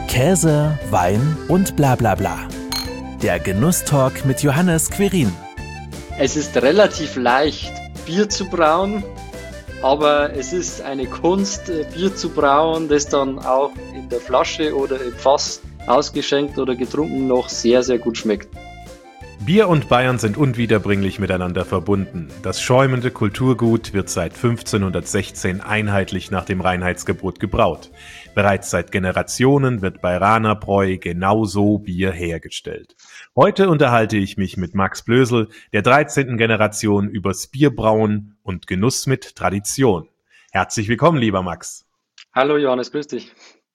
Käse, Wein und bla bla bla. Der Genusstalk mit Johannes Querin. Es ist relativ leicht, Bier zu brauen, aber es ist eine Kunst, Bier zu brauen, das dann auch in der Flasche oder im Fass ausgeschenkt oder getrunken noch sehr, sehr gut schmeckt. Bier und Bayern sind unwiederbringlich miteinander verbunden. Das schäumende Kulturgut wird seit 1516 einheitlich nach dem Reinheitsgebot gebraut. Bereits seit Generationen wird bei Ranerbräu genauso Bier hergestellt. Heute unterhalte ich mich mit Max Blösel, der 13. Generation, übers Bierbrauen und Genuss mit Tradition. Herzlich willkommen, lieber Max. Hallo Johannes, grüß dich.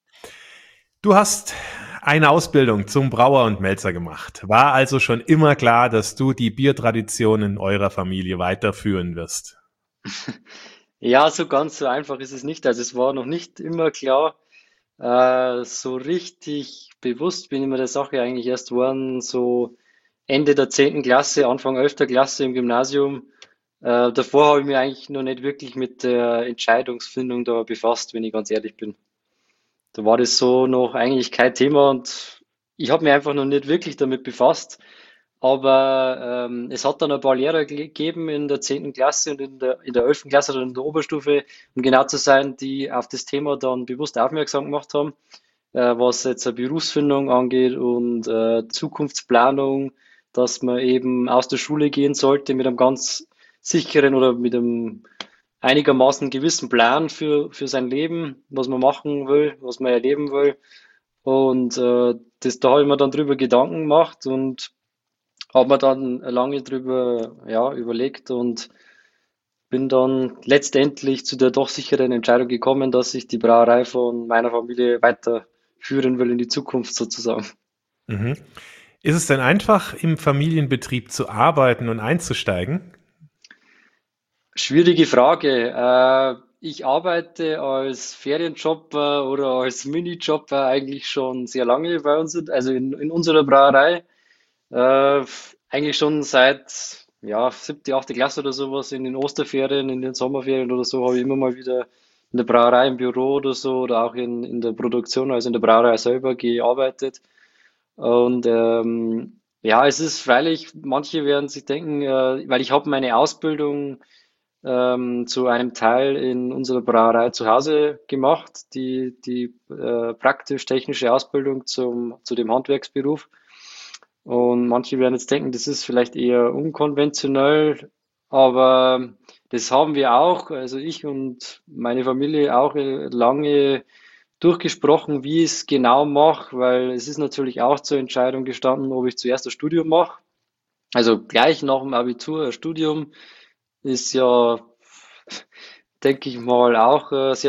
Du hast eine Ausbildung zum Brauer und Melzer gemacht. War also schon immer klar, dass du die Biertradition in eurer Familie weiterführen wirst? Ja, so ganz so einfach ist es nicht. Also es war noch nicht immer klar. So richtig bewusst bin ich mir der Sache eigentlich erst geworden, so Ende der 10. Klasse, Anfang 11. Klasse im Gymnasium. Davor habe ich mich eigentlich noch nicht wirklich mit der Entscheidungsfindung da befasst, wenn ich ganz ehrlich bin. Da war das so noch eigentlich kein Thema und ich habe mich einfach noch nicht wirklich damit befasst. Aber es hat dann ein paar Lehrer gegeben in der 10. Klasse und in der 11. Klasse oder in der Oberstufe, um genau zu sein, die auf das Thema dann bewusst aufmerksam gemacht haben, was jetzt eine Berufsfindung angeht und Zukunftsplanung, dass man eben aus der Schule gehen sollte mit einem ganz sicheren oder mit einem einigermaßen gewissen Plan für sein Leben, was man machen will, was man erleben will. Und da habe ich mir dann drüber Gedanken gemacht und habe mir dann lange drüber überlegt und bin dann letztendlich zu der doch sicheren Entscheidung gekommen, dass ich die Brauerei von meiner Familie weiterführen will in die Zukunft sozusagen. Mhm. Ist es denn einfach, im Familienbetrieb zu arbeiten und einzusteigen? Schwierige Frage. Ich arbeite als Ferienjobber oder als Minijobber eigentlich schon sehr lange bei uns, also in unserer Brauerei. Eigentlich schon seit 7., 8. Klasse oder sowas, in den Osterferien, in den Sommerferien oder so, habe ich immer mal wieder in der Brauerei im Büro oder so oder auch in der Produktion, also in der Brauerei selber gearbeitet. Und ja, es ist freilich, manche werden sich denken, weil ich habe meine Ausbildung zu einem Teil in unserer Brauerei zu Hause gemacht, die praktisch-technische Ausbildung zu dem Handwerksberuf. Und manche werden jetzt denken, das ist vielleicht eher unkonventionell, aber das haben wir auch, also ich und meine Familie auch lange durchgesprochen, wie ich es genau mache, weil es ist natürlich auch zur Entscheidung gestanden, ob ich zuerst das Studium mache. Also gleich nach dem Abitur ein Studium ist ja, denke ich mal, auch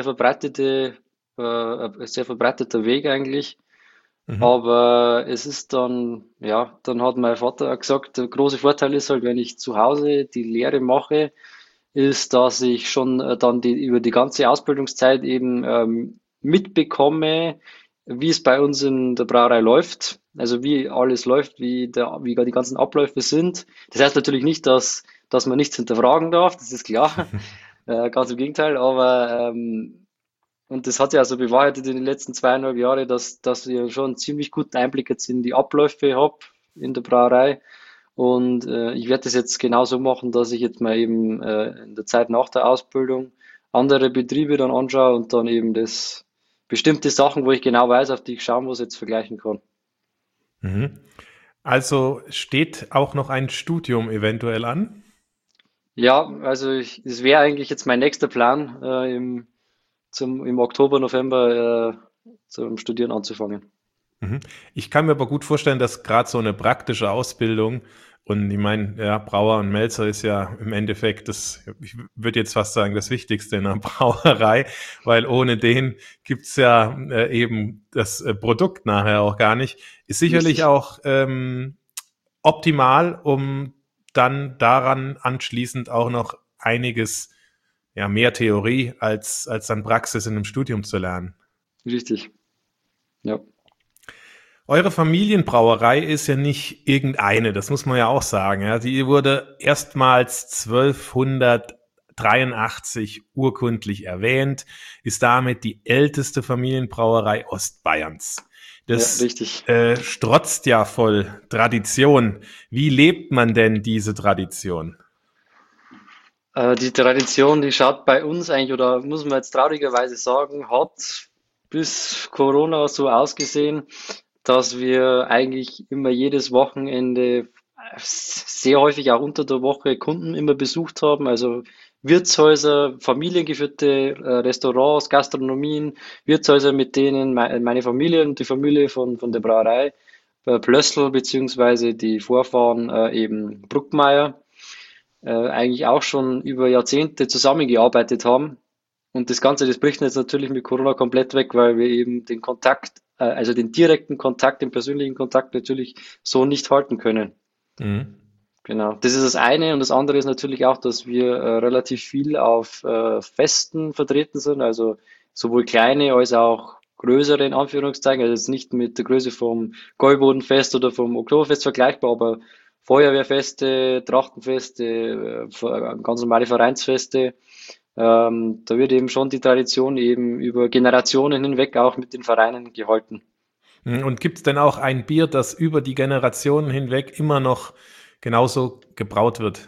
ein sehr verbreiteter Weg eigentlich. Mhm. Aber es ist dann, ja, dann hat mein Vater auch gesagt, der große Vorteil ist halt, wenn ich zu Hause die Lehre mache, ist, dass ich schon dann über die ganze Ausbildungszeit eben mitbekomme, wie es bei uns in der Brauerei läuft, also wie alles läuft, wie da die ganzen Abläufe sind. Das heißt natürlich nicht, dass man nichts hinterfragen darf, das ist klar, ganz im Gegenteil, aber und das hat sich also bewahrheitet in den letzten 2,5 Jahren, dass ich schon einen ziemlich guten Einblick jetzt in die Abläufe habe in der Brauerei. Und ich werde das jetzt genauso machen, dass ich jetzt mal eben in der Zeit nach der Ausbildung andere Betriebe dann anschaue und dann eben das bestimmte Sachen, wo ich genau weiß, auf die ich schauen muss, jetzt vergleichen kann. Mhm. Also steht auch noch ein Studium eventuell an? Ja, also es wäre eigentlich jetzt mein nächster Plan, im Oktober, November zum Studieren anzufangen. Mhm. Ich kann mir aber gut vorstellen, dass gerade so eine praktische Ausbildung und ich meine, ja, Brauer und Melzer ist ja im Endeffekt ich würde jetzt fast sagen, das Wichtigste in einer Brauerei, weil ohne den gibt's ja eben das Produkt nachher auch gar nicht. Ist sicherlich Richtig. auch optimal, um dann daran anschließend auch noch einiges, ja, mehr Theorie als dann Praxis in einem Studium zu lernen. Richtig, ja. Eure Familienbrauerei ist ja nicht irgendeine, das muss man ja auch sagen. Ja. Die wurde erstmals 1983 urkundlich erwähnt, ist damit die älteste Familienbrauerei Ostbayerns. Ja, Das richtig. strotzt ja voll Tradition. Wie lebt man denn diese Tradition? Die Tradition, die schaut bei uns eigentlich, oder muss man jetzt traurigerweise sagen, hat bis Corona so ausgesehen, dass wir eigentlich immer jedes Wochenende sehr häufig auch unter der Woche Kunden immer besucht haben, also Wirtshäuser, familiengeführte Restaurants, Gastronomien, Wirtshäuser, mit denen meine Familie und die Familie von der Brauerei Plössl beziehungsweise die Vorfahren eben Bruckmeier eigentlich auch schon über Jahrzehnte zusammengearbeitet haben. Und das Ganze, das bricht jetzt natürlich mit Corona komplett weg, weil wir eben den Kontakt, also den direkten Kontakt, den persönlichen Kontakt natürlich so nicht halten können. Mhm. Genau, das ist das eine. Und das andere ist natürlich auch, dass wir relativ viel auf Festen vertreten sind, also sowohl kleine als auch größere in Anführungszeichen, also jetzt nicht mit der Größe vom Gäubodenfest oder vom Oktoberfest vergleichbar, aber Feuerwehrfeste, Trachtenfeste, ganz normale Vereinsfeste. Da wird eben schon die Tradition eben über Generationen hinweg auch mit den Vereinen gehalten. Und gibt es denn auch ein Bier, das über die Generationen hinweg immer noch genauso gebraut wird?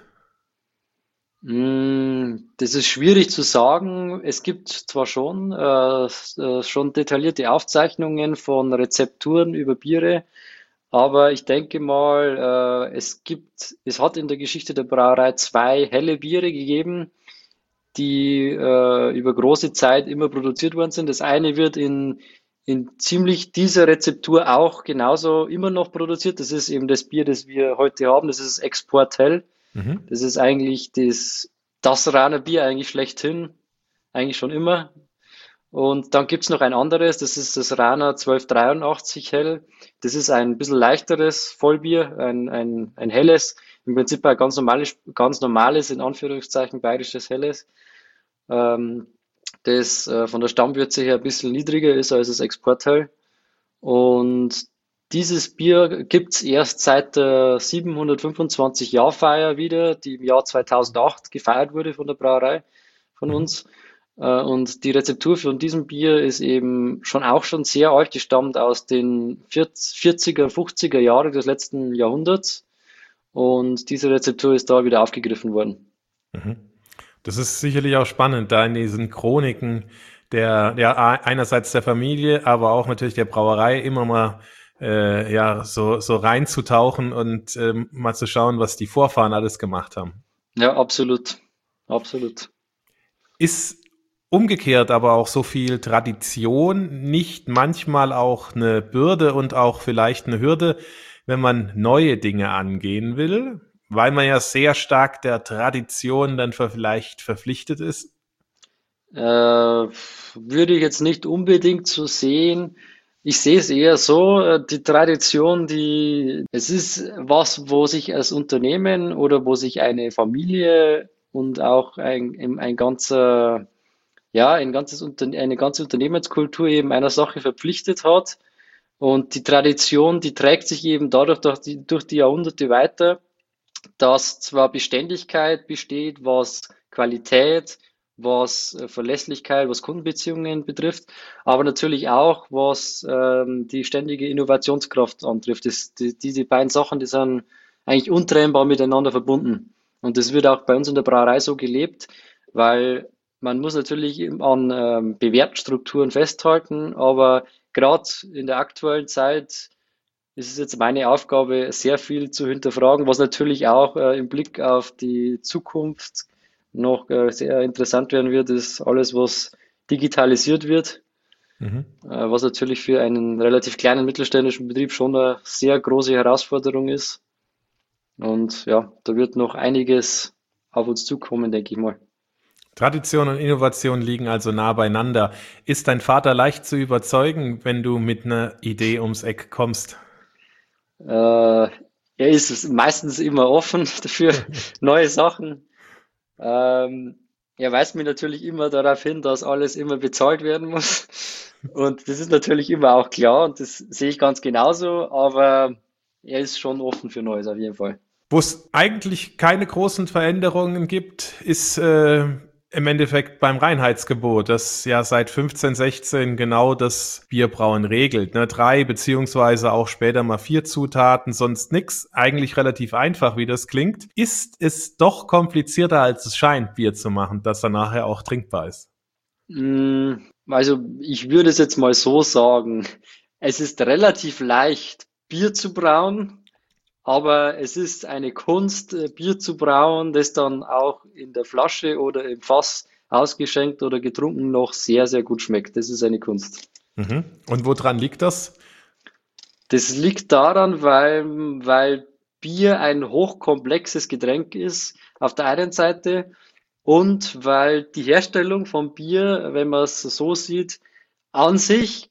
Das ist schwierig zu sagen. Es gibt zwar schon detaillierte Aufzeichnungen von Rezepturen über Biere, aber ich denke mal, es hat in der Geschichte der Brauerei zwei helle Biere gegeben, die über große Zeit immer produziert worden sind. Das eine wird in ziemlich dieser Rezeptur auch genauso immer noch produziert. Das ist eben das Bier, das wir heute haben. Das ist Export Hell. Mhm. Das ist eigentlich das Raner Bier eigentlich schlechthin, eigentlich schon immer. Und dann gibt's noch ein anderes, das ist das Rana 1283 Hell. Das ist ein bisschen leichteres Vollbier, ein helles, im Prinzip ein ganz normales, in Anführungszeichen, bayerisches Helles, ähm, das von der Stammwürze her ein bisschen niedriger ist als das Exporthell. Und dieses Bier gibt's erst seit der 725-Jahr-Feier wieder, die im Jahr 2008 gefeiert wurde von der Brauerei von Mhm. uns. Und die Rezeptur von diesem Bier ist eben schon sehr alt. Die stammt aus den 40er, 50er Jahren des letzten Jahrhunderts. Und diese Rezeptur ist da wieder aufgegriffen worden. Mhm. Das ist sicherlich auch spannend, da in diesen Chroniken der, ja, einerseits der Familie, aber auch natürlich der Brauerei immer mal ja, so reinzutauchen und mal zu schauen, was die Vorfahren alles gemacht haben. Ja, absolut. Absolut. Ist umgekehrt aber auch so viel Tradition nicht manchmal auch eine Bürde und auch vielleicht eine Hürde, wenn man neue Dinge angehen will, weil man ja sehr stark der Tradition dann vielleicht verpflichtet ist? Würde ich jetzt nicht unbedingt so sehen. Ich sehe es eher so, die Tradition, es ist was, wo sich als Unternehmen oder wo sich eine Familie und auch eine ganze Unternehmenskultur eben einer Sache verpflichtet hat. Und die Tradition, die trägt sich eben dadurch durch die Jahrhunderte weiter, dass zwar Beständigkeit besteht, was Qualität, was Verlässlichkeit, was Kundenbeziehungen betrifft, aber natürlich auch, was die ständige Innovationskraft antrifft. Diese beiden Sachen, die sind eigentlich untrennbar miteinander verbunden. Und das wird auch bei uns in der Brauerei so gelebt, weil man muss natürlich an bewährten Strukturen festhalten, aber gerade in der aktuellen Zeit ist es jetzt meine Aufgabe, sehr viel zu hinterfragen, was natürlich auch im Blick auf die Zukunft noch sehr interessant werden wird, ist alles, was digitalisiert wird, Mhm. was natürlich für einen relativ kleinen mittelständischen Betrieb schon eine sehr große Herausforderung ist. Und ja, da wird noch einiges auf uns zukommen, denke ich mal. Tradition und Innovation liegen also nah beieinander. Ist dein Vater leicht zu überzeugen, wenn du mit einer Idee ums Eck kommst? Er ist meistens immer offen dafür, neue Sachen. Er weist mich natürlich immer darauf hin, dass alles immer bezahlt werden muss. Und das ist natürlich immer auch klar und das sehe ich ganz genauso, aber er ist schon offen für Neues auf jeden Fall. Wo es eigentlich keine großen Veränderungen gibt, ist im Endeffekt beim Reinheitsgebot, das ja seit 1516 genau das Bierbrauen regelt. Ne? 3 beziehungsweise auch später mal 4 Zutaten, sonst nix. Eigentlich relativ einfach, wie das klingt. Ist es doch komplizierter, als es scheint, Bier zu machen, das dann nachher auch trinkbar ist. Also ich würde es jetzt mal so sagen, es ist relativ leicht, Bier zu brauen. Aber es ist eine Kunst, Bier zu brauen, das dann auch in der Flasche oder im Fass ausgeschenkt oder getrunken noch sehr, sehr gut schmeckt. Das ist eine Kunst. Mhm. Und woran liegt das? Das liegt daran, weil Bier ein hochkomplexes Getränk ist, auf der einen Seite, und weil die Herstellung von Bier, wenn man es so sieht, an sich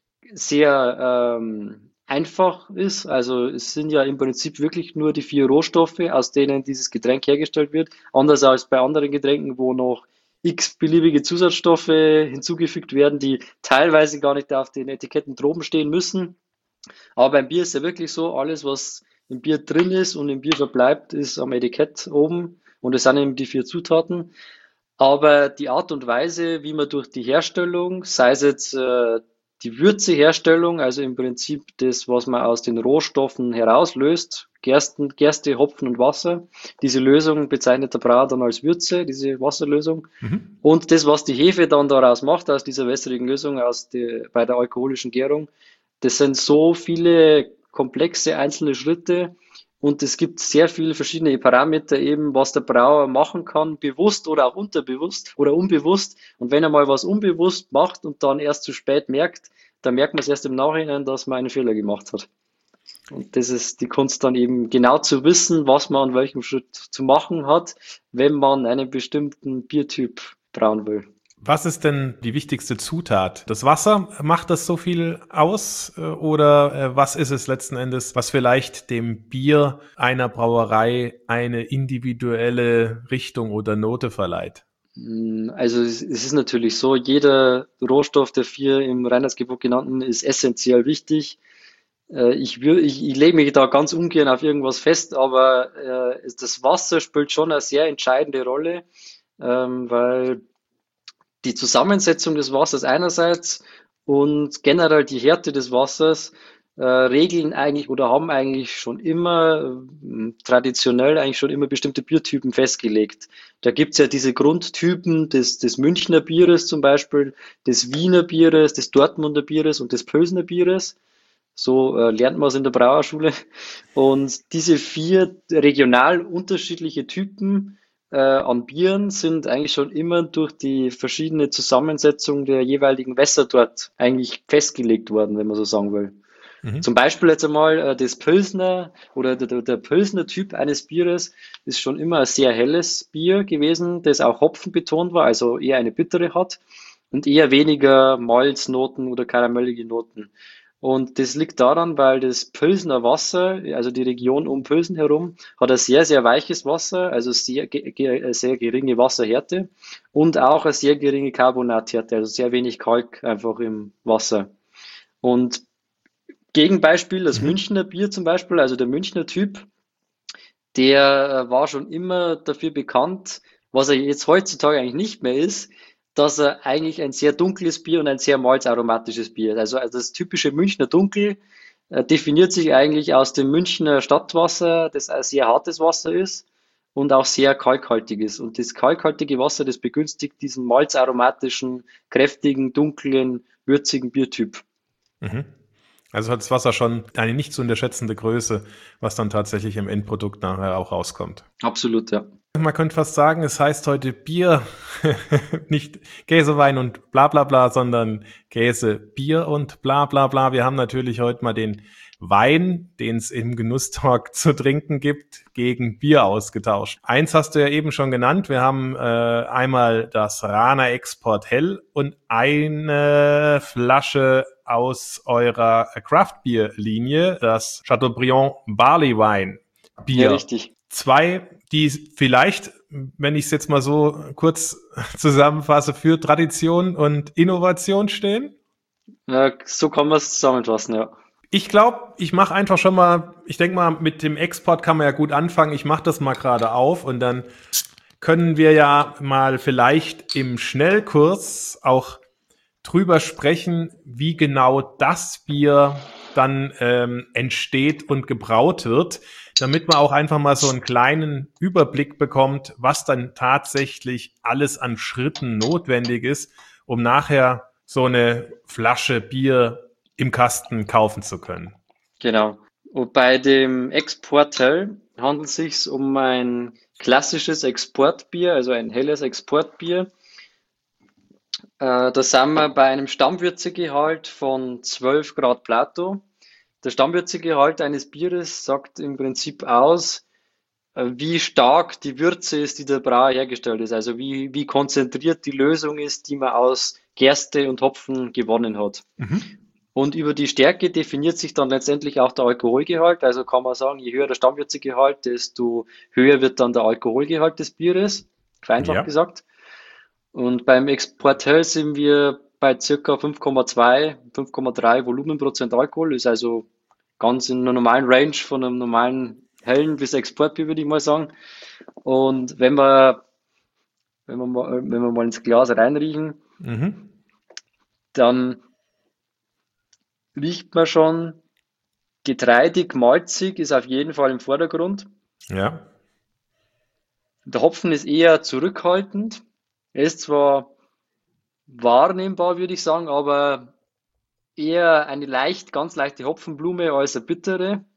sehr einfach ist. Also es sind ja im Prinzip wirklich nur die 4 Rohstoffe, aus denen dieses Getränk hergestellt wird. Anders als bei anderen Getränken, wo noch x beliebige Zusatzstoffe hinzugefügt werden, die teilweise gar nicht auf den Etiketten droben stehen müssen. Aber beim Bier ist ja wirklich so, alles, was im Bier drin ist und im Bier verbleibt, ist am Etikett oben. Und es sind eben die 4 Zutaten. Aber die Art und Weise, wie man durch die Herstellung, sei es jetzt die Würzeherstellung, also im Prinzip das, was man aus den Rohstoffen herauslöst, Gerste, Hopfen und Wasser. Diese Lösung bezeichnet der Brauer dann als Würze, diese Wasserlösung. Mhm. Und das, was die Hefe dann daraus macht, aus dieser wässrigen Lösung, bei der alkoholischen Gärung, das sind so viele komplexe einzelne Schritte, und es gibt sehr viele verschiedene Parameter eben, was der Brauer machen kann, bewusst oder auch unterbewusst oder unbewusst. Und wenn er mal was unbewusst macht und dann erst zu spät merkt, dann merkt man es erst im Nachhinein, dass man einen Fehler gemacht hat. Und das ist die Kunst dann eben genau zu wissen, was man an welchem Schritt zu machen hat, wenn man einen bestimmten Biertyp brauen will. Was ist denn die wichtigste Zutat? Das Wasser, macht das so viel aus? Oder was ist es letzten Endes, was vielleicht dem Bier einer Brauerei eine individuelle Richtung oder Note verleiht? Also es ist natürlich so, jeder Rohstoff der 4 im Reinheitsgebot genannten ist essentiell wichtig. Ich lege mich da ganz ungern auf irgendwas fest, aber das Wasser spielt schon eine sehr entscheidende Rolle, weil die Zusammensetzung des Wassers einerseits und generell die Härte des Wassers regeln eigentlich oder haben eigentlich schon immer, traditionell eigentlich schon immer bestimmte Biertypen festgelegt. Da gibt's ja diese Grundtypen des Münchner Bieres zum Beispiel, des Wiener Bieres, des Dortmunder Bieres und des Pilsner Bieres. So lernt man es in der Brauerschule. Und diese 4 regional unterschiedliche Typen an Bieren sind eigentlich schon immer durch die verschiedene Zusammensetzung der jeweiligen Wässer dort eigentlich festgelegt worden, wenn man so sagen will. Mhm. Zum Beispiel jetzt einmal das Pilsner oder der Pilsner Typ eines Bieres ist schon immer ein sehr helles Bier gewesen, das auch hopfenbetont war, also eher eine bittere hat und eher weniger Malznoten oder karamellige Noten. Und das liegt daran, weil das Pilsner Wasser, also die Region um Pilsen herum, hat ein sehr, sehr weiches Wasser, also sehr geringe Wasserhärte und auch eine sehr geringe Carbonathärte, also sehr wenig Kalk einfach im Wasser. Und Gegenbeispiel, das Mhm. Münchner Bier zum Beispiel, also der Münchner Typ, der war schon immer dafür bekannt, was er jetzt heutzutage eigentlich nicht mehr ist, dass er eigentlich ein sehr dunkles Bier und ein sehr malzaromatisches Bier ist. Also das typische Münchner Dunkel definiert sich eigentlich aus dem Münchner Stadtwasser, das ein sehr hartes Wasser ist und auch sehr kalkhaltig ist. Und das kalkhaltige Wasser, das begünstigt diesen malzaromatischen, kräftigen, dunklen, würzigen Biertyp. Mhm. Also hat das Wasser schon eine nicht zu unterschätzende Größe, was dann tatsächlich im Endprodukt nachher auch rauskommt. Absolut, ja. Man könnte fast sagen, es heißt heute Bier, nicht Käse, Wein und bla bla bla, sondern Käse, Bier und bla bla bla. Wir haben natürlich heute mal den Wein, den es im Genusstalk zu trinken gibt, gegen Bier ausgetauscht. Eins hast du ja eben schon genannt. Wir haben einmal das Rana Export Hell und eine Flasche aus eurer Craft-Bier-Linie, das Chateaubriand Barley Wine Ja, Bier. richtig. 2, die vielleicht, wenn ich es jetzt mal so kurz zusammenfasse, für Tradition und Innovation stehen. Ja, so kann man es zusammenfassen, ja. Ich glaube, ich mache einfach schon mal, ich denke mal, mit dem Export kann man ja gut anfangen. Ich mache das mal gerade auf und dann können wir ja mal vielleicht im Schnellkurs auch drüber sprechen, wie genau das Bier dann entsteht und gebraut wird, damit man auch einfach mal so einen kleinen Überblick bekommt, was dann tatsächlich alles an Schritten notwendig ist, um nachher so eine Flasche Bier im Kasten kaufen zu können. Genau. Und bei dem Exportel handelt es sich um ein klassisches Exportbier, also ein helles Exportbier. Da sind wir bei einem Stammwürzegehalt von 12 Grad Plato. Der Stammwürzegehalt eines Bieres sagt im Prinzip aus, wie stark die Würze ist, die der Brauer hergestellt ist. Also wie konzentriert die Lösung ist, die man aus Gerste und Hopfen gewonnen hat. Und über die Stärke definiert sich dann letztendlich auch der Alkoholgehalt. Also kann man sagen, je höher der Stammwürzegehalt, desto höher wird dann der Alkoholgehalt des Bieres, vereinfacht gesagt. Und beim Exportel sind wir bei circa 5,2, 5,3 Volumenprozent Alkohol. Ist also ganz in einer normalen Range von einem normalen hellen bis Exportbier, würde ich mal sagen. Und wenn wir mal ins Glas reinriechen, dann riecht man schon getreidig, malzig, ist auf jeden Fall im Vordergrund. Ja. Der Hopfen ist eher zurückhaltend. Er ist zwar wahrnehmbar, würde ich sagen, aber eher eine ganz leichte Hopfenblume als eine bittere.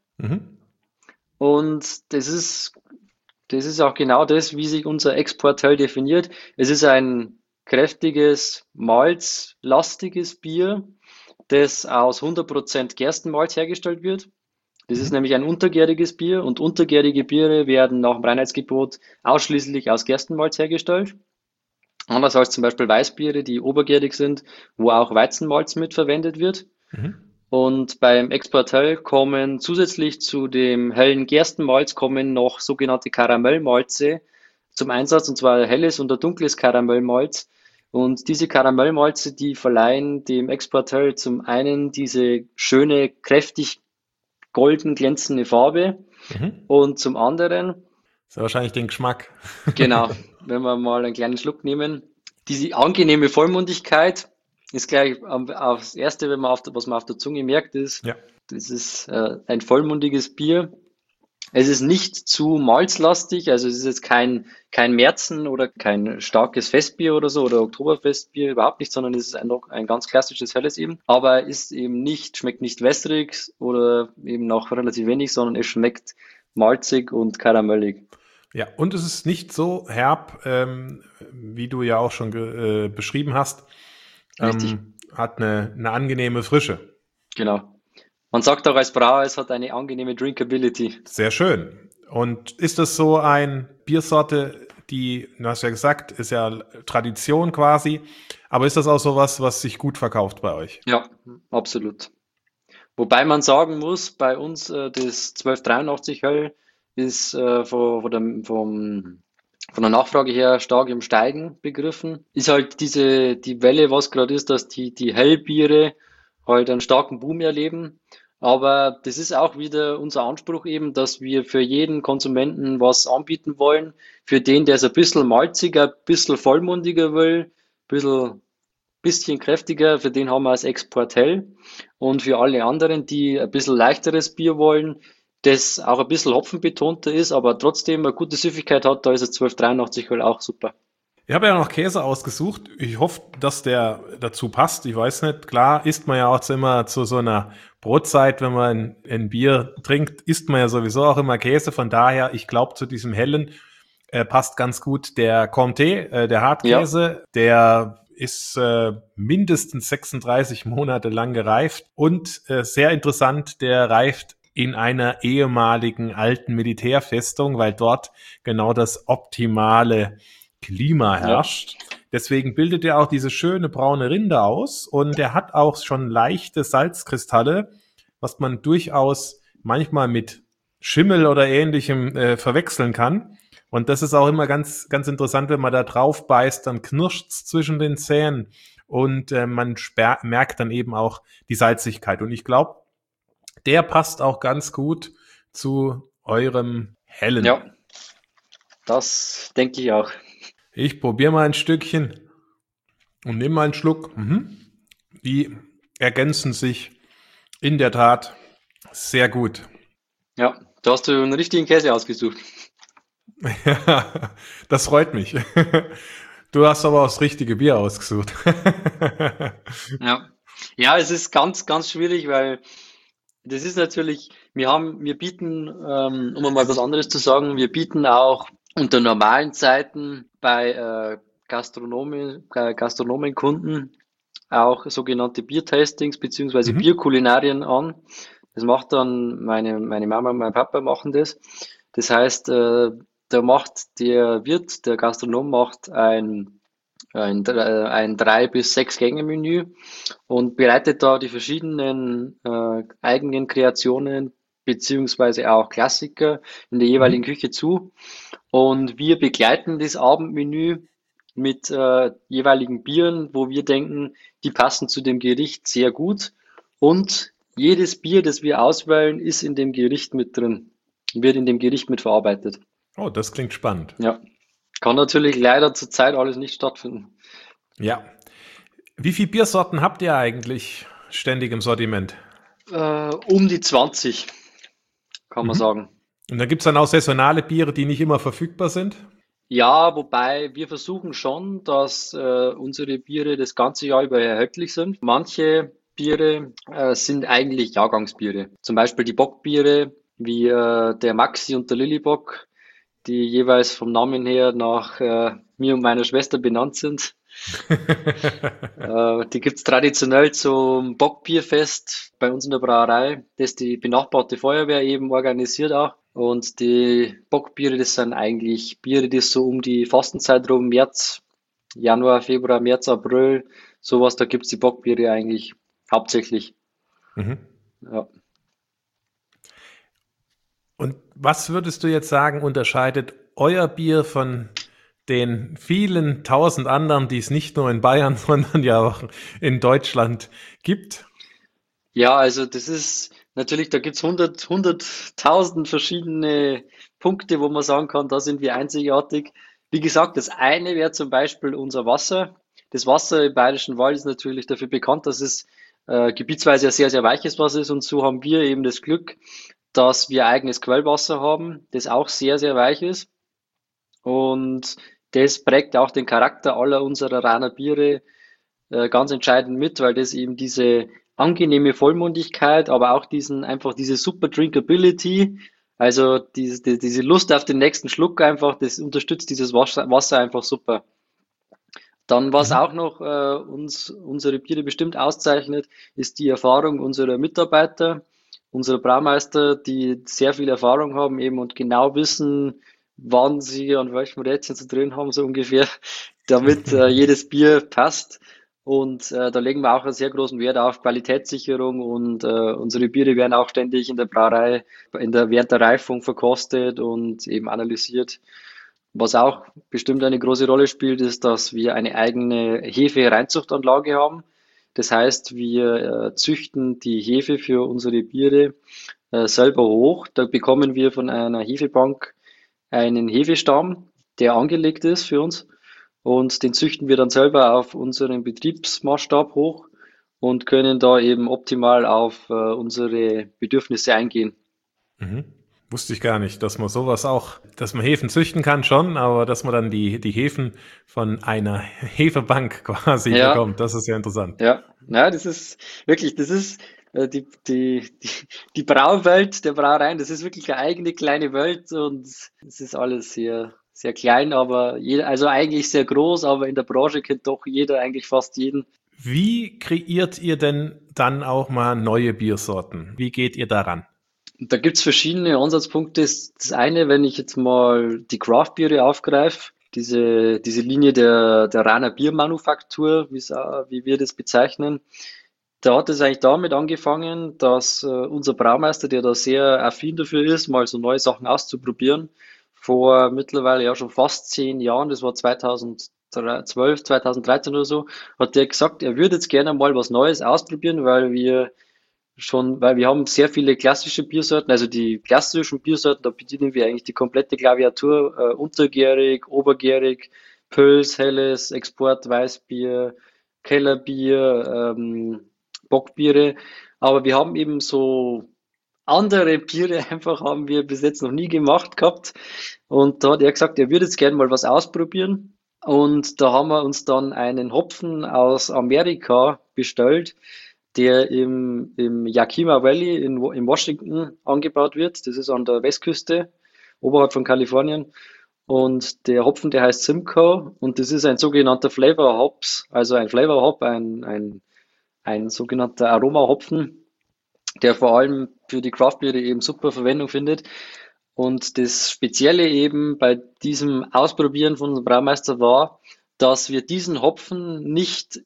Und das ist auch genau das, wie sich unser Exportel definiert. Es ist ein kräftiges, malzlastiges Bier, das aus 100% Gerstenmalz hergestellt wird. Das ist nämlich ein untergäriges Bier und untergärige Biere werden nach dem Reinheitsgebot ausschließlich aus Gerstenmalz hergestellt. Anders als zum Beispiel Weißbiere, die obergärig sind, wo auch Weizenmalz mit verwendet wird. Und beim Exportel kommen zusätzlich zu dem hellen Gerstenmalz kommen noch sogenannte Karamellmalze zum Einsatz, und zwar helles und ein dunkles Karamellmalz. Und diese Karamellmalze, die verleihen dem Exportel zum einen diese schöne, kräftig golden glänzende Farbe und zum anderen, Das ist wahrscheinlich den Geschmack. genau, wenn wir mal einen kleinen Schluck nehmen, diese angenehme Vollmundigkeit ist gleich aufs Erste, was man auf der Zunge merkt, ist, das ist ein vollmundiges Bier. Es ist nicht zu malzlastig, also es ist jetzt kein Märzen oder kein starkes Festbier oder so oder Oktoberfestbier, überhaupt nicht, sondern es ist ein ganz klassisches helles eben, aber ist eben schmeckt nicht wässrig oder eben noch relativ wenig, sondern es schmeckt malzig und karamellig. Ja, und es ist nicht so herb, wie du ja auch schon beschrieben hast. Hat eine angenehme Frische. Genau. Man sagt auch als Brauer, es hat eine angenehme Drinkability. Sehr schön. Und ist das so ein Biersorte, du hast ja gesagt, ist ja Tradition quasi, aber ist das auch sowas, was sich gut verkauft bei euch? Ja, absolut. Wobei man sagen muss, bei uns das 1283 Höll ist von der Nachfrage her stark im Steigen begriffen. Ist halt die Welle, was gerade ist, dass die Hellbiere halt einen starken Boom erleben. Aber das ist auch wieder unser Anspruch eben, dass wir für jeden Konsumenten was anbieten wollen. Für den, der es ein bisschen malziger, ein bisschen vollmundiger will, ein bisschen kräftiger, für den haben wir das Exportel. Und für alle anderen, die ein bisschen leichteres Bier wollen, das auch ein bisschen hopfenbetonter ist, aber trotzdem eine gute Süffigkeit hat, da ist das 1283 halt auch super. Ich habe ja noch Käse ausgesucht. Ich hoffe, dass der dazu passt. Ich weiß nicht. Klar, isst man ja auch immer zu so einer Brotzeit, wenn man ein Bier trinkt, isst man ja sowieso auch immer Käse. Von daher, ich glaube, zu diesem hellen passt ganz gut der Comté, der Hartkäse. Der ist mindestens 36 Monate lang gereift und sehr interessant, der reift in einer ehemaligen alten Militärfestung, weil dort genau das optimale Klima herrscht. Deswegen bildet er auch diese schöne braune Rinde aus und er hat auch schon leichte Salzkristalle, was man durchaus manchmal mit Schimmel oder Ähnlichem verwechseln kann. Und das ist auch immer ganz, ganz interessant, wenn man da drauf beißt, dann knirscht's zwischen den Zähnen und man merkt dann eben auch die Salzigkeit. Und ich glaube, Der passt auch ganz gut zu eurem hellen. Ja, das denke ich auch. Ich probiere mal ein Stückchen und nehme mal einen Schluck. Die ergänzen sich in der Tat sehr gut. Ja, da hast du einen richtigen Käse ausgesucht. Ja, das freut mich. Du hast aber auch das richtige Bier ausgesucht. Ja. Ja, es ist ganz, ganz schwierig, weil das ist natürlich, wir bieten, um mal was anderes zu sagen, wir bieten auch unter normalen Zeiten bei Gastronomenkunden auch sogenannte Biertastings beziehungsweise Mhm. Bierkulinarien an. Das macht dann meine Mama und mein Papa machen das. Das heißt, da macht der Wirt, der Gastronom macht ein 3 bis 6 Gänge-Menü und bereitet da die verschiedenen eigenen Kreationen beziehungsweise auch Klassiker in der jeweiligen Mhm. Küche zu. Und wir begleiten das Abendmenü mit jeweiligen Bieren, wo wir denken, die passen zu dem Gericht sehr gut. Und jedes Bier, das wir auswählen, ist in dem Gericht mit drin, wird in dem Gericht mit verarbeitet. Oh, das klingt spannend. Ja, kann natürlich leider zurzeit alles nicht stattfinden. Ja. Wie viele Biersorten habt ihr eigentlich ständig im Sortiment? Um die 20, kann man Mhm. sagen. Und dann gibt es dann auch saisonale Biere, die nicht immer verfügbar sind? Ja, wobei wir versuchen schon, dass unsere Biere das ganze Jahr über erhältlich sind. Manche Biere sind eigentlich Jahrgangsbiere. Zum Beispiel die Bockbiere, wie der Maxi und der Lillibock, die jeweils vom Namen her nach mir und meiner Schwester benannt sind. Die gibt's traditionell zum Bockbierfest bei uns in der Brauerei, das die benachbarte Feuerwehr eben organisiert auch. Und die Bockbiere, das sind eigentlich Biere, die so um die Fastenzeit rum, März, Januar, Februar, März, April, sowas, da gibt's die Bockbiere eigentlich hauptsächlich. Mhm. Ja. Und was würdest du jetzt sagen, unterscheidet euer Bier von den vielen tausend anderen, die es nicht nur in Bayern, sondern ja auch in Deutschland gibt? Ja, also das ist natürlich, da gibt's 100.000 verschiedene Punkte, wo man sagen kann, da sind wir einzigartig. Wie gesagt, das eine wäre zum Beispiel unser Wasser. Das Wasser im Bayerischen Wald ist natürlich dafür bekannt, dass es gebietsweise ein sehr, sehr weiches Wasser ist. Und so haben wir eben das Glück, dass wir eigenes Quellwasser haben, das auch sehr, sehr weich ist. Und das prägt auch den Charakter aller unserer Raner Biere ganz entscheidend mit, weil das eben diese angenehme Vollmundigkeit, aber auch einfach diese super Drinkability, also diese Lust auf den nächsten Schluck einfach, das unterstützt dieses Wasser einfach super. Dann, was Mhm. auch noch unsere Biere bestimmt auszeichnet, ist die Erfahrung unserer Mitarbeiter, unserer Braumeister, die sehr viel Erfahrung haben eben und genau wissen, wann sie an welchem Rädchen zu drehen haben, so ungefähr, damit jedes Bier passt. Und da legen wir auch einen sehr großen Wert auf Qualitätssicherung und unsere Biere werden auch ständig in der Brauerei, während der Reifung verkostet und eben analysiert. Was auch bestimmt eine große Rolle spielt, ist, dass wir eine eigene Hefe-Reinzuchtanlage haben. Das heißt, wir züchten die Hefe für unsere Biere selber hoch. Da bekommen wir von einer Hefebank einen Hefestamm, der angelegt ist für uns. Und den züchten wir dann selber auf unseren Betriebsmaßstab hoch und können da eben optimal auf unsere Bedürfnisse eingehen. Mhm. Wusste ich gar nicht, dass man sowas auch, dass man Hefen züchten kann schon, aber dass man dann die Hefen von einer Hefebank quasi Ja, bekommt. Das ist ja interessant. ja, ja, das ist wirklich, das ist die Brauwelt der Brauereien, das ist wirklich eine eigene kleine Welt und es ist alles sehr, sehr klein, aber jeder, also eigentlich sehr groß, aber in der Branche kennt doch jeder eigentlich fast jeden. Wie kreiert ihr denn dann auch mal neue Biersorten? Wie geht ihr daran? Und da gibt's verschiedene Ansatzpunkte. Das eine, wenn ich jetzt mal die Craft-Biere aufgreife, diese Linie der Rainer Biermanufaktur, wie wir das bezeichnen, da hat es eigentlich damit angefangen, dass unser Braumeister, der da sehr affin dafür ist, mal so neue Sachen auszuprobieren, vor mittlerweile ja schon fast 10 Jahren, das war 2012, 2013 oder so, hat der gesagt, er würde jetzt gerne mal was Neues ausprobieren, weil schon, weil wir haben sehr viele klassische Biersorten, also die klassischen Biersorten, da bedienen wir eigentlich die komplette Klaviatur, untergärig, obergärig, Pils, Helles, Export, Weißbier, Kellerbier, Bockbiere. Aber wir haben eben so andere Biere einfach haben wir bis jetzt noch nie gemacht gehabt. Und da hat er gesagt, er würde jetzt gerne mal was ausprobieren. Und da haben wir uns dann einen Hopfen aus Amerika bestellt, der im Yakima Valley in Washington angebaut wird. Das ist an der Westküste, oberhalb von Kalifornien. Und der Hopfen, der heißt Simcoe und das ist ein sogenannter Flavor Hops, also ein Flavor Hop, ein sogenannter Aromahopfen, der vor allem für die Craftbiere eben super Verwendung findet. Und das Spezielle eben bei diesem Ausprobieren von unserem Braumeister war, dass wir diesen Hopfen nicht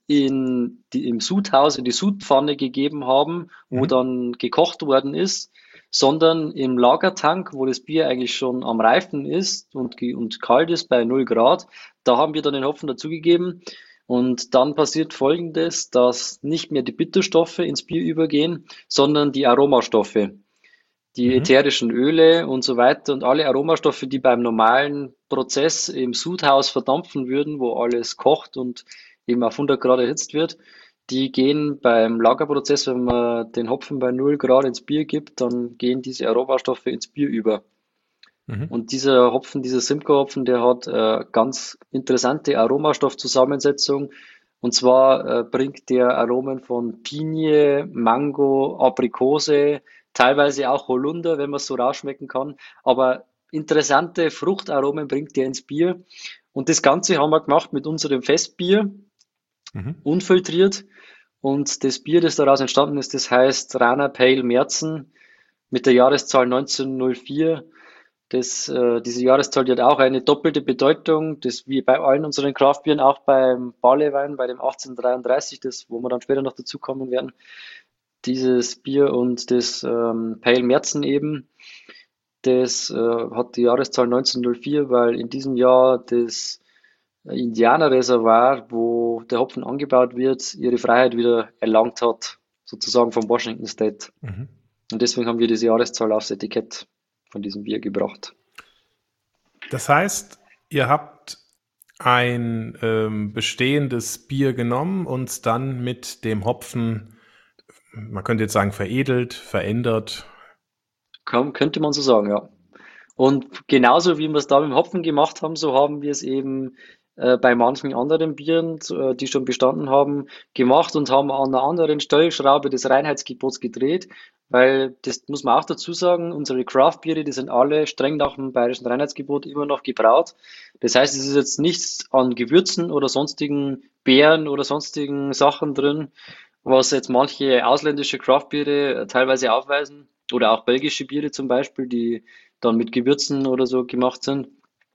im Sudhaus, in die Sudpfanne gegeben haben, wo Mhm. dann gekocht worden ist, sondern im Lagertank, wo das Bier eigentlich schon am Reifen ist und kalt ist bei 0 Grad. Da haben wir dann den Hopfen dazugegeben. Und dann passiert Folgendes, dass nicht mehr die Bitterstoffe ins Bier übergehen, sondern die Aromastoffe, die Mhm. ätherischen Öle und so weiter und alle Aromastoffe, die beim normalen Prozess im Sudhaus verdampfen würden, wo alles kocht und eben auf 100 Grad erhitzt wird, die gehen beim Lagerprozess, wenn man den Hopfen bei 0 Grad ins Bier gibt, dann gehen diese Aromastoffe ins Bier über. Mhm. Und dieser Hopfen, dieser Simcoe-Hopfen, der hat ganz interessante Aromastoffzusammensetzung. Und zwar bringt der Aromen von Pinie, Mango, Aprikose, teilweise auch Holunder, wenn man es so rausschmecken kann. Aber interessante Fruchtaromen bringt der ins Bier. Und das Ganze haben wir gemacht mit unserem Festbier, Mhm. unfiltriert. Und das Bier, das daraus entstanden ist, das heißt Rana Pale Märzen mit der Jahreszahl 1904. Diese Jahreszahl, die hat auch eine doppelte Bedeutung, das wie bei allen unseren Craftbieren, auch beim Barleywein, bei dem 1833, das, wo wir dann später noch dazu kommen werden, dieses Bier und das Pale Märzen eben, das hat die Jahreszahl 1904, weil in diesem Jahr das Indianerreservoir, wo der Hopfen angebaut wird, ihre Freiheit wieder erlangt hat, sozusagen vom Washington State. Mhm. Und deswegen haben wir diese Jahreszahl aufs Etikett von diesem Bier gebracht. Das heißt, ihr habt ein bestehendes Bier genommen und dann mit dem Hopfen, man könnte jetzt sagen, veredelt, verändert. Könnte man so sagen, ja. Und genauso wie wir es da mit dem Hopfen gemacht haben, so haben wir es eben bei manchen anderen Bieren, die schon bestanden haben, gemacht und haben an einer anderen Stellschraube des Reinheitsgebots gedreht, weil das muss man auch dazu sagen, unsere Craft-Biere, die sind alle streng nach dem bayerischen Reinheitsgebot immer noch gebraut. Das heißt, es ist jetzt nichts an Gewürzen oder sonstigen Beeren oder sonstigen Sachen drin, was jetzt manche ausländische Craft-Biere teilweise aufweisen oder auch belgische Biere zum Beispiel, die dann mit Gewürzen oder so gemacht sind,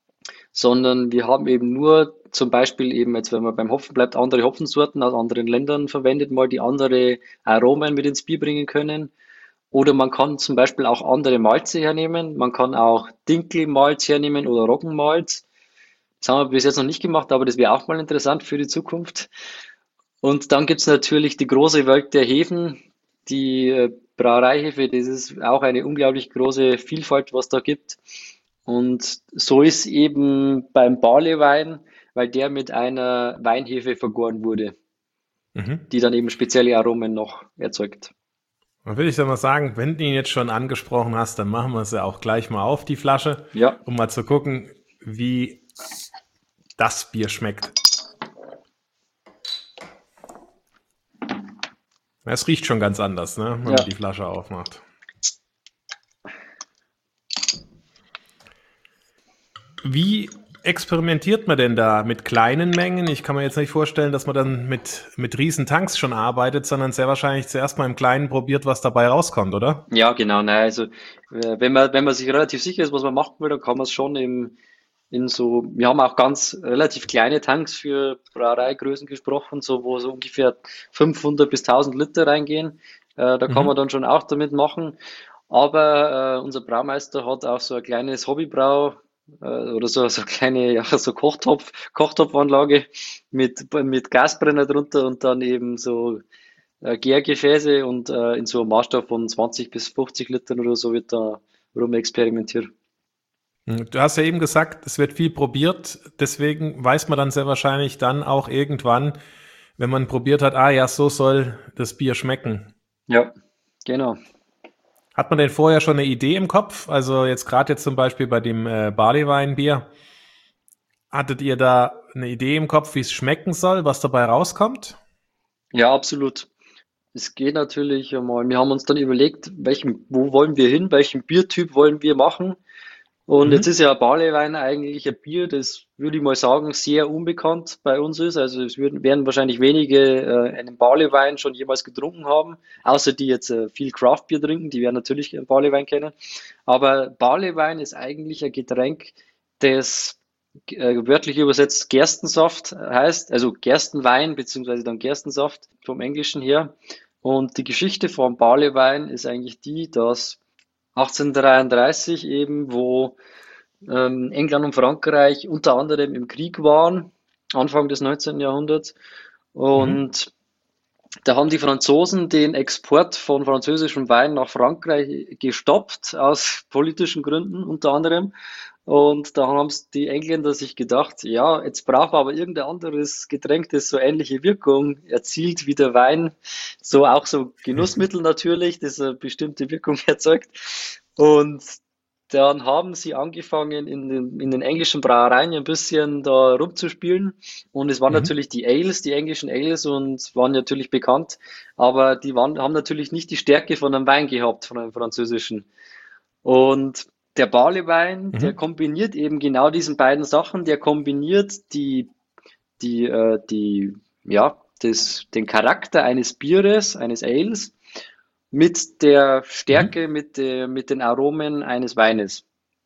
sondern wir haben eben nur zum Beispiel eben jetzt, wenn man beim Hopfen bleibt, andere Hopfensorten aus anderen Ländern verwendet, mal die andere Aromen mit ins Bier bringen können. Oder man kann zum Beispiel auch andere Malze hernehmen. Man kann auch Dinkelmalz hernehmen oder Roggenmalz. Das haben wir bis jetzt noch nicht gemacht, aber das wäre auch mal interessant für die Zukunft. Und dann gibt's natürlich die große Welt der Hefen, die Brauereihefe, das ist auch eine unglaublich große Vielfalt, was da gibt. Und so ist eben beim Barleywein, weil der mit einer Weinhefe vergoren wurde, Mhm. die dann eben spezielle Aromen noch erzeugt. Dann will ich doch mal sagen, wenn du ihn jetzt schon angesprochen hast, dann machen wir es ja auch gleich mal auf, die Flasche, Ja, um mal zu gucken, wie das Bier schmeckt. Es riecht schon ganz anders, ne, wenn ja. man die Flasche aufmacht. Wie experimentiert man denn da mit kleinen Mengen? Ich kann mir jetzt nicht vorstellen, dass man dann mit riesen Tanks schon arbeitet, sondern sehr wahrscheinlich zuerst mal im Kleinen probiert, was dabei rauskommt, oder? Ja, genau. Nein, also wenn man sich relativ sicher ist, was man machen will, dann kann man es schon in so, wir haben auch ganz relativ kleine Tanks für Brauereigrößen gesprochen, so wo so ungefähr 500 bis 1000 Liter reingehen. Da kann man Mhm. dann schon auch damit machen. Aber unser Braumeister hat auch so ein kleines Hobbybrau oder so eine kleine, ja, so Kochtopfanlage mit Gasbrenner drunter und dann eben so Gärgefäße und in so einem Maßstab von 20 bis 50 Litern oder so wird da rum experimentiert. Du hast ja eben gesagt, es wird viel probiert, deswegen weiß man dann sehr wahrscheinlich dann auch irgendwann, wenn man probiert hat, ah ja, so soll das Bier schmecken. Ja, genau. Hat man denn vorher schon eine Idee im Kopf? Also jetzt zum Beispiel bei dem Barleyweinbier, hattet ihr da eine Idee im Kopf, wie es schmecken soll, was dabei rauskommt? Ja, absolut. Es geht natürlich einmal. Wir haben uns dann überlegt, wo wollen wir hin, welchen Biertyp wollen wir machen. Und jetzt ist Mhm. ja Barleywein eigentlich ein Bier, das würde ich mal sagen, sehr unbekannt bei uns ist. Also werden wahrscheinlich wenige einen Barleywein schon jemals getrunken haben, außer die jetzt viel Craft-Bier trinken, die werden natürlich Barleywein kennen. Aber Barleywein ist eigentlich ein Getränk, das wörtlich übersetzt Gerstensaft heißt, also Gerstenwein beziehungsweise dann Gerstensaft vom Englischen her. Und die Geschichte vom Barleywein ist eigentlich die, dass 1833 eben, wo England und Frankreich unter anderem im Krieg waren, Anfang des 19. Jahrhunderts. Mhm. Und da haben die Franzosen den Export von französischem Wein nach Frankreich gestoppt, aus politischen Gründen unter anderem. Und da haben die Engländer sich gedacht, ja, jetzt brauchen wir aber irgendein anderes Getränk, das so ähnliche Wirkung erzielt wie der Wein. So auch so Genussmittel natürlich, das eine bestimmte Wirkung erzeugt. Und dann haben sie angefangen, in den englischen Brauereien ein bisschen da rumzuspielen. Und es waren Mhm. natürlich die Ales, die englischen Ales, und waren natürlich bekannt. Aber haben natürlich nicht die Stärke von einem Wein gehabt, von einem französischen. Und der Barleywein, der Mhm. kombiniert eben genau diesen beiden Sachen. Der kombiniert den Charakter eines Bieres, eines Ales, mit der Mhm. Stärke, mit den Aromen eines Weines.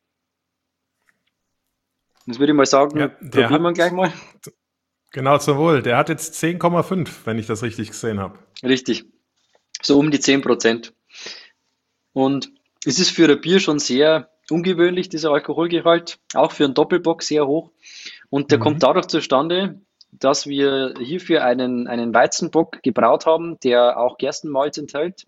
Das würde ich mal Ja, sagen, der probieren wir gleich hat, mal. genau zum Wohl, der hat jetzt 10,5, wenn ich das richtig gesehen habe. Richtig. So um die 10%. Und es ist für ein Bier schon sehr ungewöhnlich, dieser Alkoholgehalt. Auch für einen Doppelbock sehr hoch. Und der kommt Mhm. dadurch zustande, dass wir hierfür einen Weizenbock gebraut haben, der auch Gerstenmalz enthält.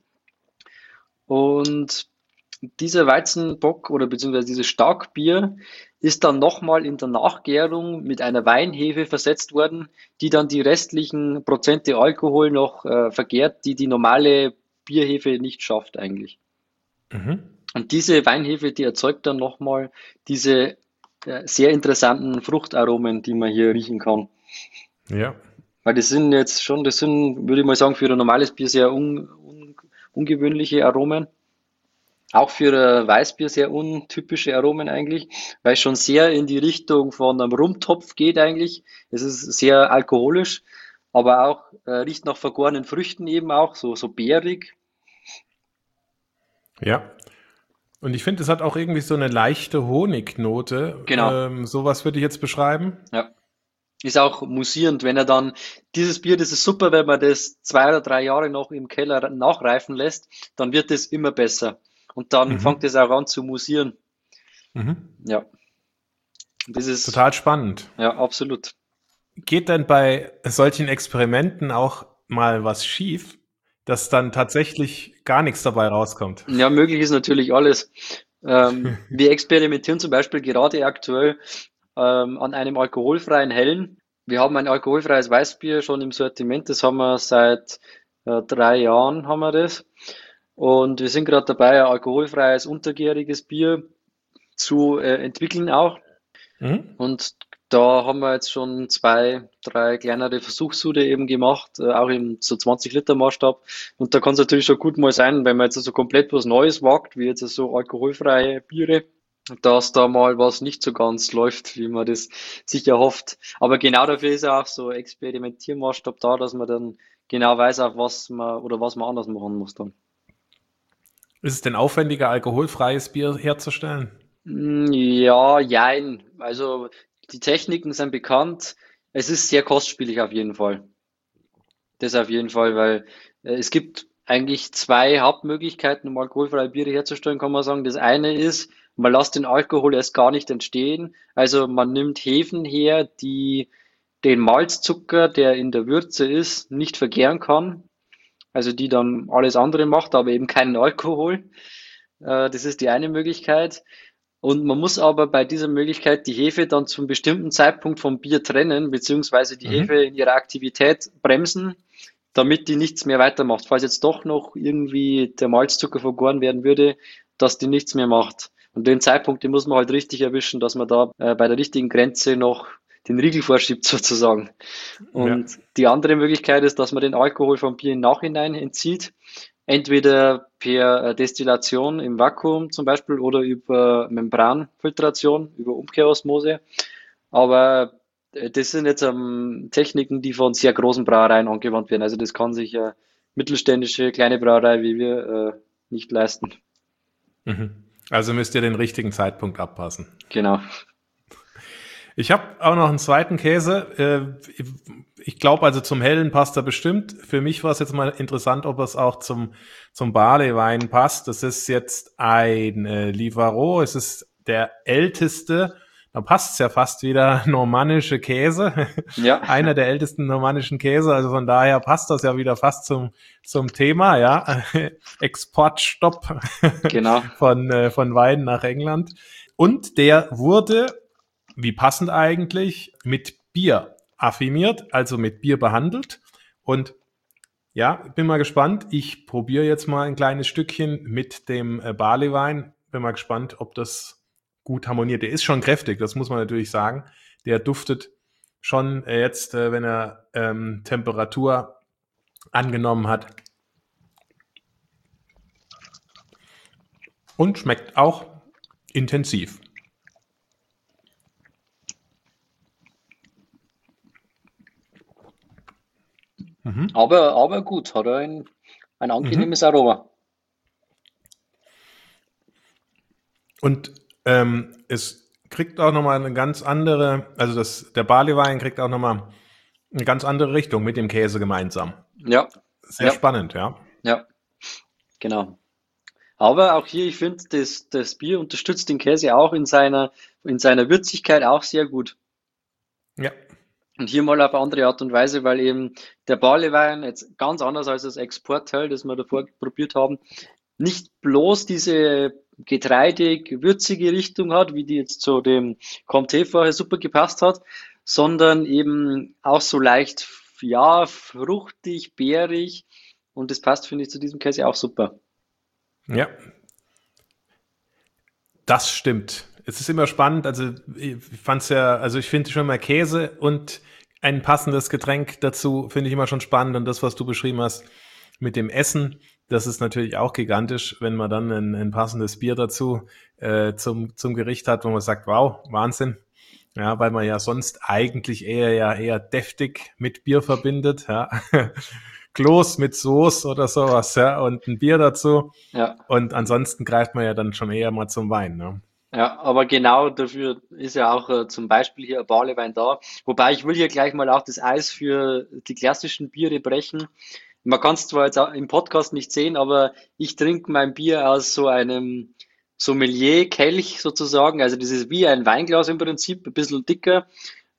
Und dieser Weizenbock oder beziehungsweise dieses Starkbier ist dann nochmal in der Nachgärung mit einer Weinhefe versetzt worden, die dann die restlichen Prozente Alkohol noch vergärt, die die normale Bierhefe nicht schafft eigentlich. Mhm. Und diese Weinhefe, die erzeugt dann nochmal diese sehr interessanten Fruchtaromen, die man hier riechen kann. Ja. Weil das sind, würde ich mal sagen, für ein normales Bier sehr ungewöhnliche Aromen. Auch für ein Weißbier sehr untypische Aromen eigentlich, weil es schon sehr in die Richtung von einem Rumtopf geht eigentlich. Es ist sehr alkoholisch, aber auch riecht nach vergorenen Früchten eben auch, so beerig. Ja. Und ich finde, es hat auch irgendwie so eine leichte Honignote. Genau, Sowas würde ich jetzt beschreiben. ja. Ist auch musierend, wenn er dann, dieses Bier, das ist super, wenn man das 2 oder 3 Jahre noch im Keller nachreifen lässt, dann wird es immer besser. Und dann fängt Mhm. es auch an zu musieren. Mhm. Ja, das ist, Total spannend. ja, absolut. Geht denn bei solchen Experimenten auch mal was schief, dass dann tatsächlich gar nichts dabei rauskommt? Ja, möglich ist natürlich alles. Wir experimentieren zum Beispiel gerade aktuell an einem alkoholfreien Hellen. Wir haben ein alkoholfreies Weißbier schon im Sortiment. Das haben wir seit 3 Jahren haben wir das. Und wir sind gerade dabei, ein alkoholfreies, untergäriges Bier zu entwickeln auch. Mhm. Und da haben wir jetzt schon 2, 3 kleinere Versuchssude eben gemacht, auch im so 20 Liter Maßstab. Und da kann es natürlich schon gut mal sein, wenn man jetzt so komplett was Neues wagt, wie jetzt so alkoholfreie Biere, dass da mal was nicht so ganz läuft, wie man das sich erhofft. Aber genau dafür ist auch so Experimentiermaßstab da, dass man dann genau weiß, auf was man anders machen muss dann. Ist es denn aufwendiger, alkoholfreies Bier herzustellen? Ja, jein. Also die Techniken sind bekannt. Es ist sehr kostspielig auf jeden Fall. Das auf jeden Fall, weil es gibt eigentlich zwei Hauptmöglichkeiten, um alkoholfreie Biere herzustellen, kann man sagen. Das eine ist, man lässt den Alkohol erst gar nicht entstehen. Also man nimmt Hefen her, die den Malzzucker, der in der Würze ist, nicht vergären kann. also die dann alles andere macht, aber eben keinen Alkohol. Das ist die eine Möglichkeit. Und man muss aber bei dieser Möglichkeit die Hefe dann zum bestimmten Zeitpunkt vom Bier trennen, beziehungsweise die Hefe in ihrer Aktivität bremsen, damit die nichts mehr weitermacht. Falls jetzt doch noch irgendwie der Malzzucker vergoren werden würde, dass die nichts mehr macht. Und den Zeitpunkt, den muss man halt richtig erwischen, dass man da bei der richtigen Grenze noch den Riegel vorschiebt sozusagen. Und die andere Möglichkeit ist, dass man den Alkohol vom Bier im Nachhinein entzieht. Entweder per Destillation im Vakuum zum Beispiel oder über Membranfiltration, über Umkehrosmose. Aber das sind jetzt Techniken, die von sehr großen Brauereien angewandt werden. Also das kann sich eine mittelständische kleine Brauerei wie wir nicht leisten. Also müsst ihr den richtigen Zeitpunkt abpassen. Genau. Ich habe auch noch einen zweiten Käse. Ich glaube, also zum Hellen passt er bestimmt. Für mich war es jetzt mal interessant, ob es auch zum Barleywein passt. Das ist jetzt ein Livarot. Es ist der älteste, da passt es ja fast wieder, normannische Käse. Ja. Einer der ältesten normannischen Käse. Also von daher passt das ja wieder fast zum Thema, ja. Exportstopp Genau. von Wein nach England. Und der wurde, wie passend eigentlich, mit Bier affiniert, also mit Bier behandelt. Und ja, bin mal gespannt. Ich probiere jetzt mal ein kleines Stückchen mit dem Barleywein. Bin mal gespannt, ob das gut harmoniert. Der ist schon kräftig, das muss man natürlich sagen. Der duftet schon jetzt, wenn er Temperatur angenommen hat. Und schmeckt auch intensiv. Aber gut, hat er ein angenehmes Aroma. Und es kriegt auch nochmal eine ganz andere, also der Barleywein kriegt auch nochmal eine ganz andere Richtung mit dem Käse gemeinsam. Ja. Sehr spannend, ja. Ja, genau. Aber auch hier, ich finde, das Bier unterstützt den Käse auch in seiner Würzigkeit auch sehr gut. Ja. Und hier mal auf eine andere Art und Weise, weil eben der Barleywein jetzt ganz anders als das Exportteil, das wir davor probiert haben, nicht bloß diese getreidig würzige Richtung hat, wie die jetzt zu dem Comté vorher super gepasst hat, sondern eben auch so leicht, ja, fruchtig, beerig. Und das passt, finde ich, zu diesem Käse auch super. Ja. Das stimmt. Es ist immer spannend, also ich finde schon mal Käse und ein passendes Getränk dazu finde ich immer schon spannend, und das, was du beschrieben hast mit dem Essen, das ist natürlich auch gigantisch, wenn man dann ein passendes Bier dazu zum Gericht hat, wo man sagt, wow, Wahnsinn. Ja, weil man ja sonst eigentlich eher deftig mit Bier verbindet, ja. Kloß mit Soße oder sowas, ja, und ein Bier dazu. Ja. Und ansonsten greift man ja dann schon eher mal zum Wein, ne? Ja, aber genau dafür ist ja auch zum Beispiel hier ein Barleywein da. Wobei ich will hier gleich mal auch das Eis für die klassischen Biere brechen. Man kann es zwar jetzt auch im Podcast nicht sehen, aber ich trinke mein Bier aus so einem Sommelier-Kelch sozusagen. Also das ist wie ein Weinglas im Prinzip, ein bisschen dicker,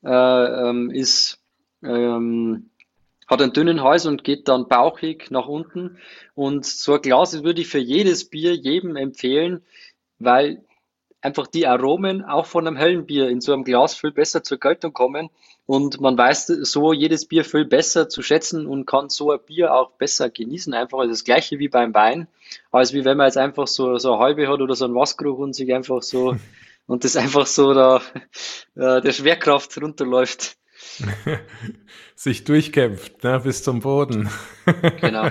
hat einen dünnen Hals und geht dann bauchig nach unten. Und so ein Glas würde ich für jedes Bier jedem empfehlen, weil einfach die Aromen auch von einem hellen Bier in so einem Glas viel besser zur Geltung kommen, und man weiß so jedes Bier viel besser zu schätzen und kann so ein Bier auch besser genießen. Einfach das Gleiche wie beim Wein, als wie wenn man jetzt einfach so eine halbe hat oder so einen Wassergeruch und sich einfach so und das einfach so da der Schwerkraft runterläuft. Sich durchkämpft, ne, bis zum Boden. Genau.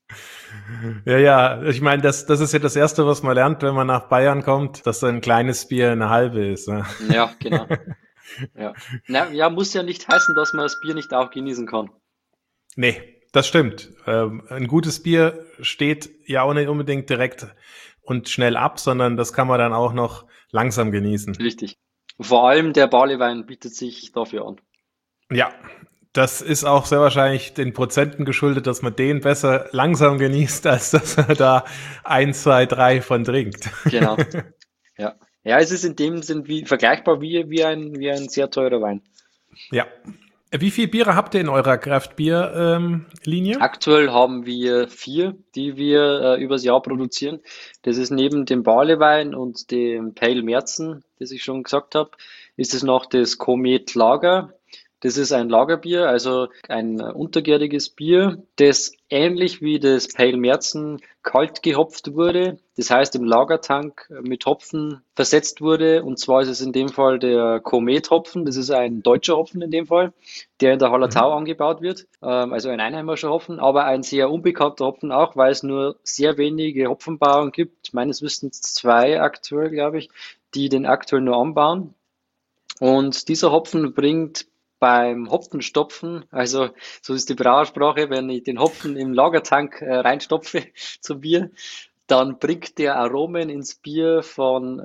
Ja, ich meine, das ist ja das Erste, was man lernt, wenn man nach Bayern kommt, dass ein kleines Bier eine halbe ist. Ne? Ja, genau. Ja. Ja, muss ja nicht heißen, dass man das Bier nicht auch genießen kann. Nee, das stimmt. Ein gutes Bier steht ja auch nicht unbedingt direkt und schnell ab, sondern das kann man dann auch noch langsam genießen. Richtig. Vor allem der Barleywein bietet sich dafür an. Ja, das ist auch sehr wahrscheinlich den Prozenten geschuldet, dass man den besser langsam genießt, als dass er da 1, 2, 3 von trinkt. Genau. Ja. Ja, es ist in dem Sinn vergleichbar wie ein sehr teurer Wein. Ja, Wie viele Biere habt ihr in eurer Craft-Bier-Linie? Aktuell haben wir 4, die wir übers Jahr produzieren. Das ist neben dem Barleywein und dem Pale Märzen, das ich schon gesagt habe, ist es noch das Komet Lager. Das ist ein Lagerbier, also ein untergäriges Bier, das ähnlich wie das Pale Märzen kalt gehopft wurde. Das heißt, im Lagertank mit Hopfen versetzt wurde. Und zwar ist es in dem Fall der Komet-Hopfen. Das ist ein deutscher Hopfen in dem Fall, der in der Hallertau angebaut wird. Also ein einheimischer Hopfen, aber ein sehr unbekannter Hopfen auch, weil es nur sehr wenige Hopfenbauern gibt. Meines Wissens 2 aktuell, glaube ich, die den aktuell nur anbauen. Und dieser Hopfen bringt beim Hopfenstopfen, also so ist die Brauersprache, wenn ich den Hopfen im Lagertank reinstopfe zum Bier, dann bringt der Aromen ins Bier von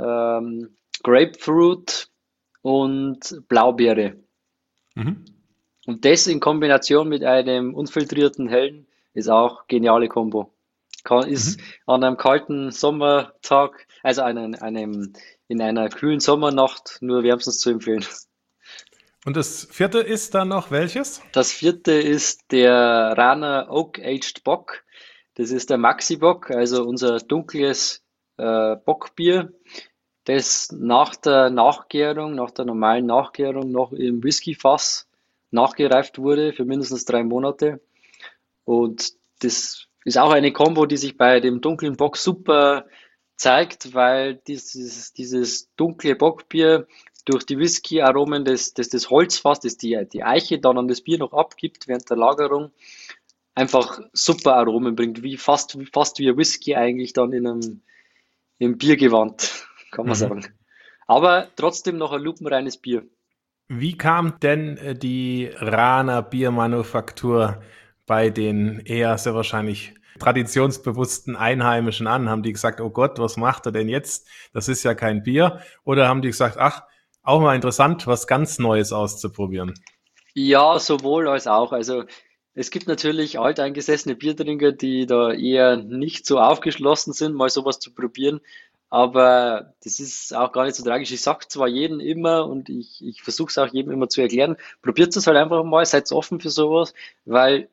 Grapefruit und Blaubeere. Mhm. Und das in Kombination mit einem unfiltrierten Hellen ist auch geniale Kombo. Ist an einem kalten Sommertag, also in einer kühlen Sommernacht nur wärmstens zu empfehlen. Und das 4. ist dann noch welches? Das 4. ist der Rana Oak Aged Bock. Das ist der Maxi Bock, also unser dunkles Bockbier, das nach der Nachgärung, nach der normalen Nachgärung noch im Whiskyfass nachgereift wurde für mindestens 3 Monate. Und das ist auch eine Kombo, die sich bei dem dunklen Bock super zeigt, weil dieses dunkle Bockbier durch die Whisky-Aromen das Holzfass, das die Eiche dann an das Bier noch abgibt während der Lagerung, einfach super Aromen bringt, fast wie ein Whisky eigentlich dann im Biergewand, kann man sagen. Aber trotzdem noch ein lupenreines Bier. Wie kam denn die Rana Biermanufaktur bei den eher sehr wahrscheinlich traditionsbewussten Einheimischen an? Haben die gesagt, oh Gott, was macht er denn jetzt? Das ist ja kein Bier. Oder haben die gesagt, ach, auch mal interessant, was ganz Neues auszuprobieren? Ja, sowohl als auch. Also es gibt natürlich alteingesessene Biertrinker, die da eher nicht so aufgeschlossen sind, mal sowas zu probieren. Aber das ist auch gar nicht so tragisch. Ich sage zwar jedem immer und ich versuche es auch jedem immer zu erklären, probiert es halt einfach mal, seid offen für sowas, weil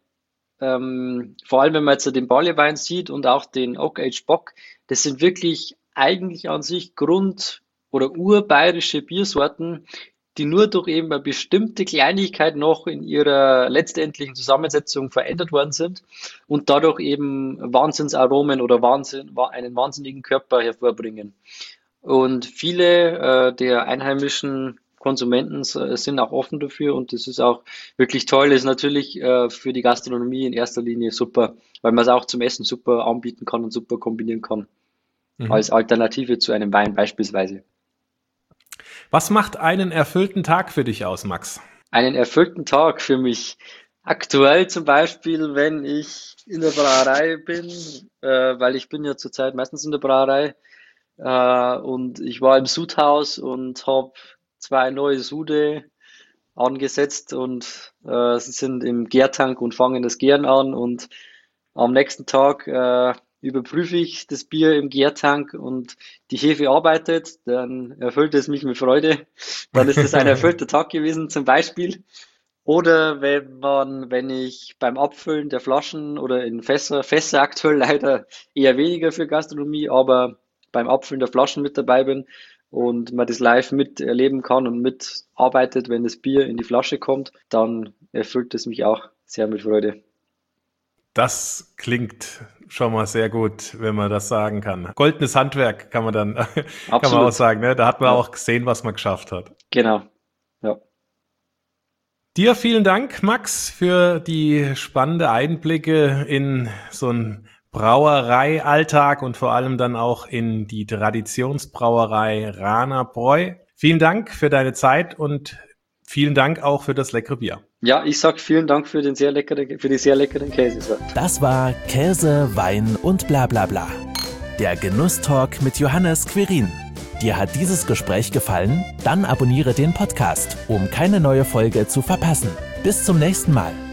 vor allem wenn man jetzt den Barleywein sieht und auch den Oak Aged Bock, das sind wirklich eigentlich an sich oder urbayerische Biersorten, die nur durch eben eine bestimmte Kleinigkeit noch in ihrer letztendlichen Zusammensetzung verändert worden sind und dadurch eben Wahnsinnsaromen oder einen wahnsinnigen Körper hervorbringen. Und viele der einheimischen Konsumenten sind auch offen dafür und das ist auch wirklich toll. Das ist natürlich für die Gastronomie in erster Linie super, weil man es auch zum Essen super anbieten kann und super kombinieren kann. Als Alternative zu einem Wein beispielsweise. Was macht einen erfüllten Tag für dich aus, Max? Einen erfüllten Tag für mich. Aktuell zum Beispiel, wenn ich in der Brauerei bin, weil ich bin ja zurzeit meistens in der Brauerei und ich war im Sudhaus und habe 2 neue Sude angesetzt und sie sind im Gärtank und fangen das Gären an und am nächsten Tag überprüfe ich das Bier im Gärtank und die Hefe arbeitet, dann erfüllt es mich mit Freude. Dann ist es ein erfüllter Tag gewesen zum Beispiel. Oder wenn ich beim Abfüllen der Flaschen oder in Fässer aktuell leider eher weniger für Gastronomie, aber beim Abfüllen der Flaschen mit dabei bin und man das live miterleben kann und mitarbeitet, wenn das Bier in die Flasche kommt, dann erfüllt es mich auch sehr mit Freude. Das klingt schon mal sehr gut, wenn man das sagen kann. Goldenes Handwerk kann man dann kann man auch sagen, ne? Da hat man auch gesehen, was man geschafft hat. Genau, ja. Dir vielen Dank, Max, für die spannenden Einblicke in so einen Brauereialltag und vor allem dann auch in die Traditionsbrauerei Rana Bräu. Vielen Dank für deine Zeit und vielen Dank auch für das leckere Bier. Ja, ich sag vielen Dank für die sehr leckeren Käse. Das war Käse, Wein und bla bla bla. Der Genusstalk mit Johannes Quirin. Dir hat dieses Gespräch gefallen? Dann abonniere den Podcast, um keine neue Folge zu verpassen. Bis zum nächsten Mal.